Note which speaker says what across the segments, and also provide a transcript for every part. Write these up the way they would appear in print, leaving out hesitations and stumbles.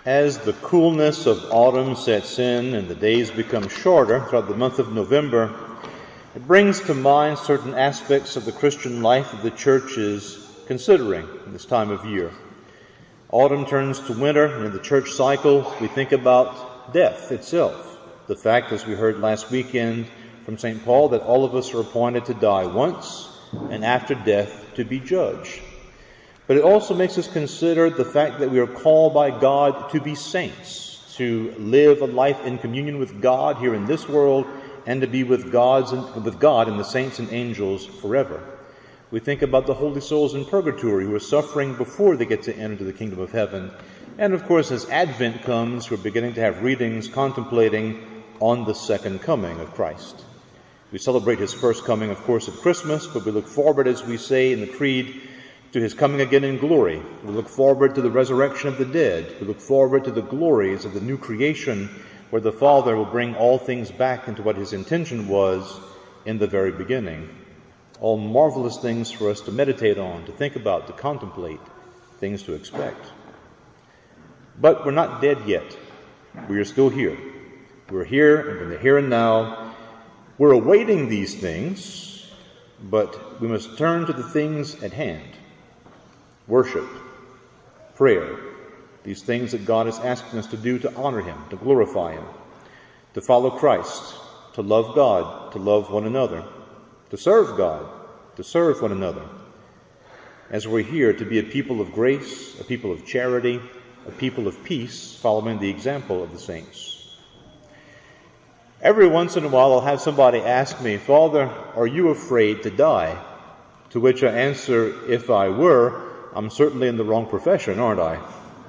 Speaker 1: As the coolness of autumn sets in and the days become shorter throughout the month of November, it brings to mind certain aspects of the Christian life that the church is considering in this time of year. Autumn turns to winter, and in the church cycle, we think about death itself. The fact, as we heard last weekend from St. Paul, that all of us are appointed to die once, and after death to be judged. But it also makes us consider the fact that we are called by God to be saints, to live a life in communion with God here in this world, and to be with God and the saints and angels forever. We think about the holy souls in purgatory who are suffering before they get to enter into the kingdom of heaven. And of course, as Advent comes, we're beginning to have readings contemplating on the second coming of Christ. We celebrate his first coming, of course, at Christmas, but we look forward, as we say in the Creed, to his coming again in glory. We look forward to the resurrection of the dead. We look forward to the glories of the new creation, where the Father will bring all things back into what his intention was in the very beginning. All marvelous things for us to meditate on, to think about, to contemplate, things to expect. But we're not dead yet. We are still here. We're here, and in the here and now, we're awaiting these things, but we must turn to the things at hand. Worship, prayer, these things that God is asking us to do to honor him, to glorify him, to follow Christ, to love God, to love one another, to serve God, to serve one another. As we're here to be a people of grace, a people of charity, a people of peace, following the example of the saints. Every once in a while I'll have somebody ask me, "Father, are you afraid to die?" To which I answer, if I were, I'm certainly in the wrong profession, aren't I?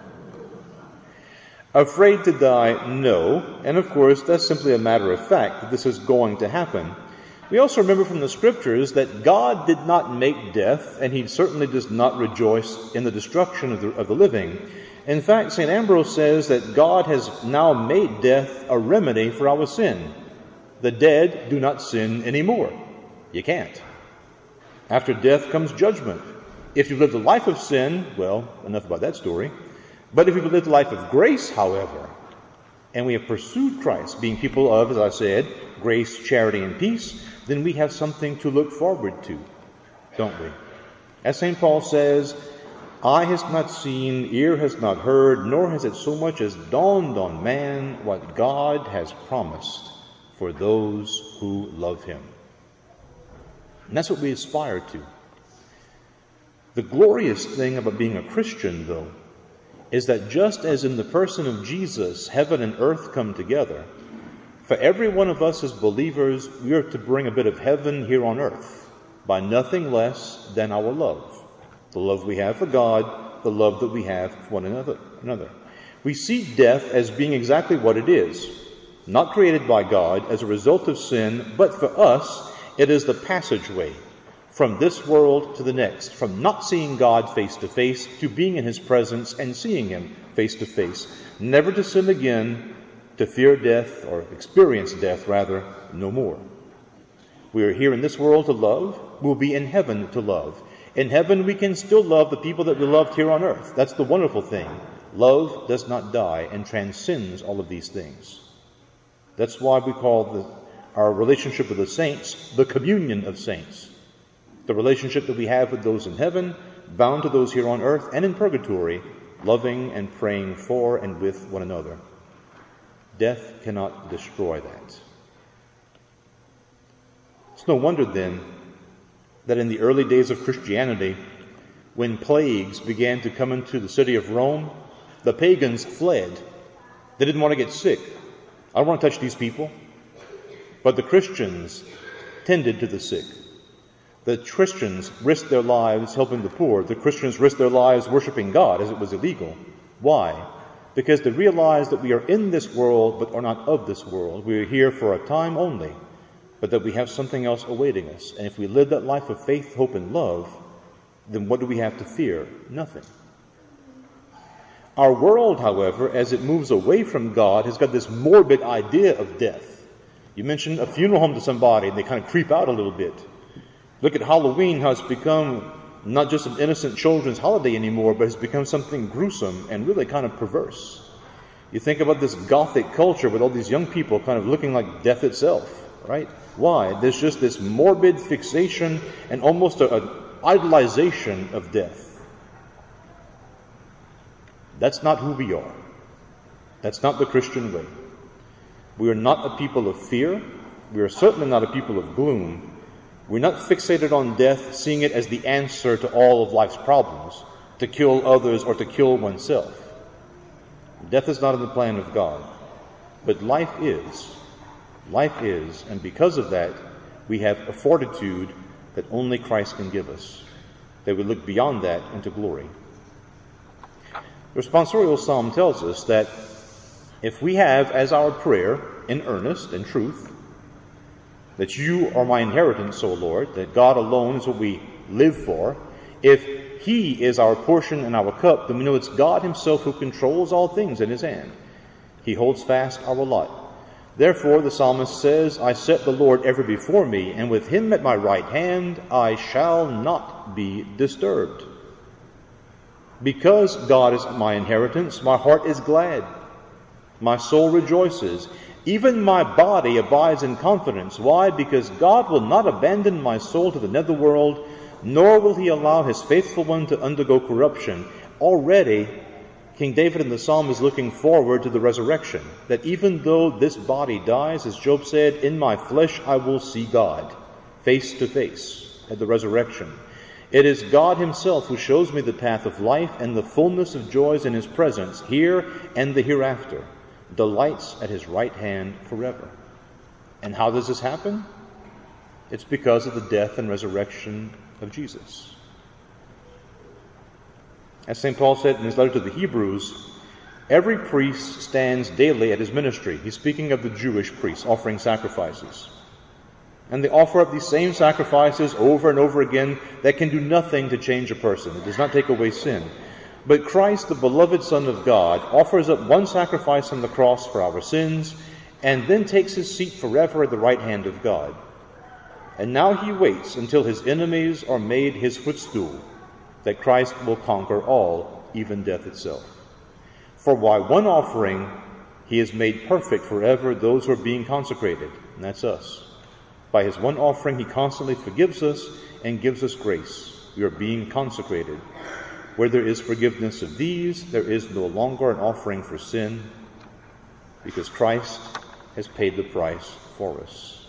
Speaker 1: Afraid to die, no. And of course, that's simply a matter of fact that this is going to happen. We also remember from the Scriptures that God did not make death, and he certainly does not rejoice in the destruction of the living. In fact, St. Ambrose says that God has now made death a remedy for our sin. The dead do not sin anymore. You can't. After death comes judgment. If you've lived a life of sin, well, enough about that story. But if you've lived a life of grace, however, and we have pursued Christ, being people of, as I said, grace, charity, and peace, then we have something to look forward to, don't we? As St. Paul says, "Eye has not seen, ear has not heard, nor has it so much as dawned on man what God has promised for those who love him." And that's what we aspire to. The glorious thing about being a Christian, though, is that just as in the person of Jesus, heaven and earth come together, for every one of us as believers, we are to bring a bit of heaven here on earth by nothing less than our love. The love we have for God, the love that we have for one another. We see death as being exactly what it is, not created by God as a result of sin, but for us, it is the passageway from this world to the next, from not seeing God face to face to being in his presence and seeing him face to face, never to sin again, to fear death, or experience death rather, no more. We are here in this world to love. We'll be in heaven to love. In heaven we can still love the people that we loved here on earth. That's the wonderful thing. Love does not die and transcends all of these things. That's why we call our relationship with the saints the communion of saints. The relationship that we have with those in heaven, bound to those here on earth and in purgatory, loving and praying for and with one another. Death cannot destroy that. It's no wonder then that in the early days of Christianity, when plagues began to come into the city of Rome, the pagans fled. They didn't want to get sick. I don't want to touch these people. But the Christians tended to the sick. The Christians risked their lives helping the poor. The Christians risked their lives worshiping God as it was illegal. Why? Because they realized that we are in this world but are not of this world. We are here for a time only, but that we have something else awaiting us. And if we live that life of faith, hope, and love, then what do we have to fear? Nothing. Our world, however, as it moves away from God, has got this morbid idea of death. You mention a funeral home to somebody, and they kind of creep out a little bit. Look at Halloween, how it's become not just an innocent children's holiday anymore, but it's become something gruesome and really kind of perverse. You think about this Gothic culture with all these young people kind of looking like death itself, right? Why? There's just this morbid fixation and almost an idolization of death. That's not who we are. That's not the Christian way. We are not a people of fear. We are certainly not a people of gloom. We're not fixated on death, seeing it as the answer to all of life's problems, to kill others or to kill oneself. Death is not in the plan of God. But life is. Life is, and because of that, we have a fortitude that only Christ can give us, that we look beyond that into glory. The responsorial psalm tells us that if we have as our prayer, in earnest and truth, that you are my inheritance, O Lord, that God alone is what we live for, if He is our portion and our cup, then we know it's God Himself who controls all things in His hand. He holds fast our lot. Therefore, the psalmist says, I set the Lord ever before me, and with Him at my right hand, I shall not be disturbed. Because God is my inheritance, my heart is glad. My soul rejoices. Even my body abides in confidence. Why? Because God will not abandon my soul to the netherworld, nor will He allow His faithful one to undergo corruption. Already, King David in the psalm is looking forward to the resurrection, that even though this body dies, as Job said, in my flesh I will see God, face to face, at the resurrection. It is God Himself who shows me the path of life and the fullness of joys in His presence, here and the hereafter, delights at His right hand forever. And how does this happen? It's because of the death and resurrection of Jesus. As St. Paul said in his letter to the Hebrews, every priest stands daily at his ministry. He's speaking of the Jewish priests offering sacrifices. And they offer up these same sacrifices over and over again that can do nothing to change a person. It does not take away sin. But Christ, the beloved Son of God, offers up one sacrifice on the cross for our sins and then takes His seat forever at the right hand of God. And now He waits until His enemies are made His footstool, that Christ will conquer all, even death itself. For by one offering He has made perfect forever those who are being consecrated, and that's us. By His one offering He constantly forgives us and gives us grace. We are being consecrated. Where there is forgiveness of these, there is no longer an offering for sin, because Christ has paid the price for us.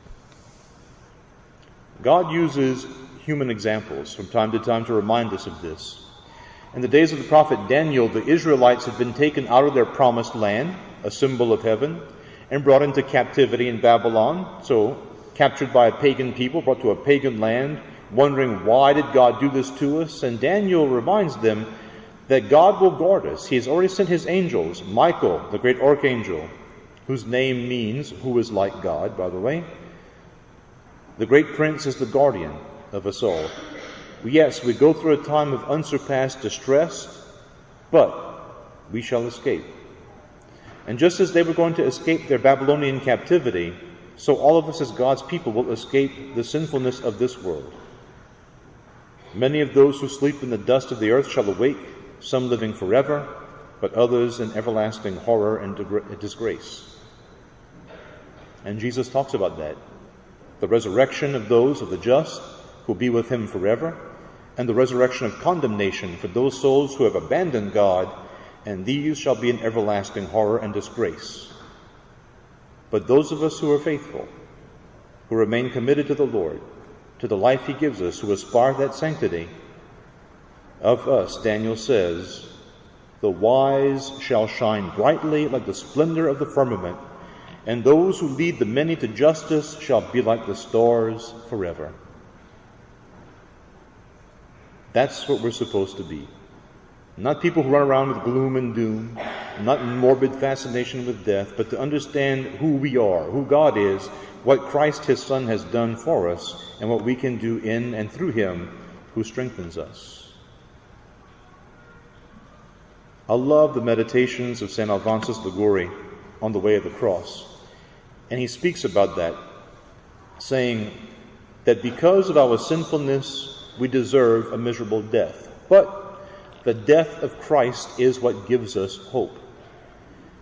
Speaker 1: God uses human examples from time to time to remind us of this. In the days of the prophet Daniel, the Israelites had been taken out of their promised land, a symbol of heaven, and brought into captivity in Babylon. So, captured by a pagan people, brought to a pagan land, wondering, why did God do this to us? And Daniel reminds them that God will guard us. He has already sent His angels, Michael, the great archangel, whose name means who is like God, by the way. The great prince is the guardian of us all. Yes, we go through a time of unsurpassed distress, but we shall escape. And just as they were going to escape their Babylonian captivity, so all of us as God's people will escape the sinfulness of this world. Many of those who sleep in the dust of the earth shall awake, some living forever, but others in everlasting horror and disgrace. And Jesus talks about that. The resurrection of those of the just who will be with Him forever, and the resurrection of condemnation for those souls who have abandoned God, and these shall be in everlasting horror and disgrace. But those of us who are faithful, who remain committed to the Lord, to the life He gives us, who aspire to that sanctity, of us, Daniel says, the wise shall shine brightly like the splendor of the firmament, and those who lead the many to justice shall be like the stars forever. That's what we're supposed to be. Not people who run around with gloom and doom, not in morbid fascination with death, but to understand who we are, who God is, what Christ His Son has done for us, and what we can do in and through Him who strengthens us. I love the meditations of St. Alphonsus Liguori on the way of the cross. And he speaks about that, saying that because of our sinfulness, we deserve a miserable death. But the death of Christ is what gives us hope.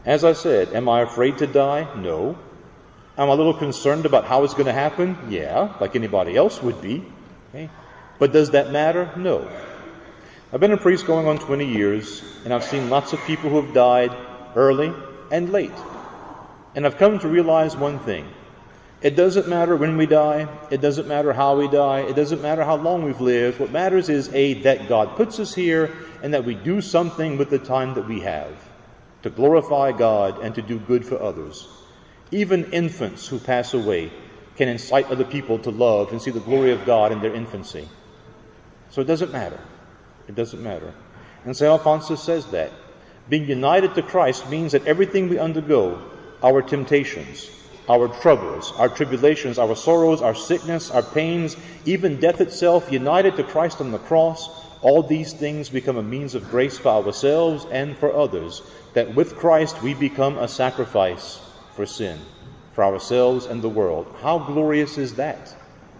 Speaker 1: As I said, am I afraid to die? No. I'm a little concerned about how it's going to happen? Yeah, like anybody else would be. Okay. But does that matter? No. I've been a priest going on 20 years, and I've seen lots of people who have died early and late. And I've come to realize one thing. It doesn't matter when we die. It doesn't matter how we die. It doesn't matter how long we've lived. What matters is, that God puts us here and that we do something with the time that we have to glorify God and to do good for others. Even infants who pass away can incite other people to love and see the glory of God in their infancy. So it doesn't matter. It doesn't matter. And St. Alphonsus says that. Being united to Christ means that everything we undergo, our temptations, our troubles, our tribulations, our sorrows, our sickness, our pains, even death itself, united to Christ on the cross, all these things become a means of grace for ourselves and for others, that with Christ we become a sacrifice for sin, for ourselves and the world. How glorious is that?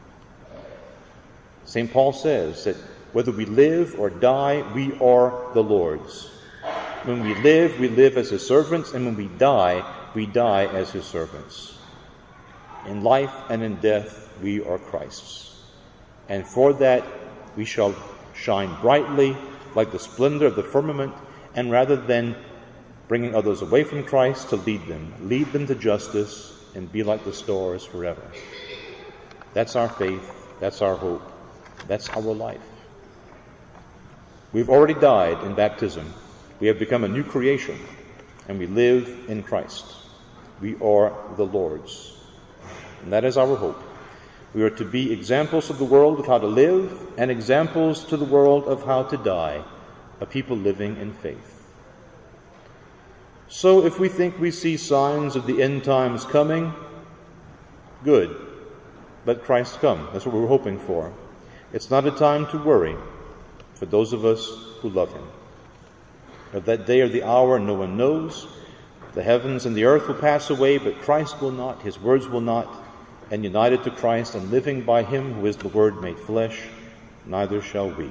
Speaker 1: St. Paul says that whether we live or die, we are the Lord's. When we live as His servants, and when we die as His servants. In life and in death, we are Christ's. And for that, we shall shine brightly like the splendor of the firmament, and rather than bringing others away from Christ, to lead them to justice, and be like the stars forever. That's our faith. That's our hope. That's our life. We've already died in baptism. We have become a new creation, and we live in Christ. We are the Lord's. And that is our hope. We are to be examples to the world of how to live, and examples to the world of how to die, a people living in faith. So if we think we see signs of the end times coming, good. Let Christ come. That's what we're hoping for. It's not a time to worry for those of us who love Him. Of that day or the hour no one knows. The heavens and the earth will pass away, but Christ will not, His words will not. And united to Christ and living by Him who is the Word made flesh, neither shall we.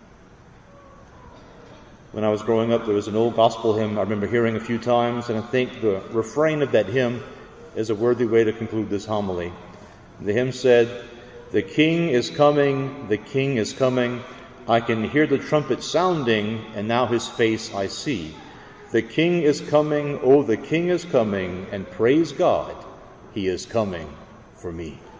Speaker 1: When I was growing up, there was an old gospel hymn I remember hearing a few times, and I think the refrain of that hymn is a worthy way to conclude this homily. The hymn said, "The King is coming, the King is coming. I can hear the trumpet sounding, and now His face I see. The King is coming, oh, the King is coming, and praise God, He is coming for me."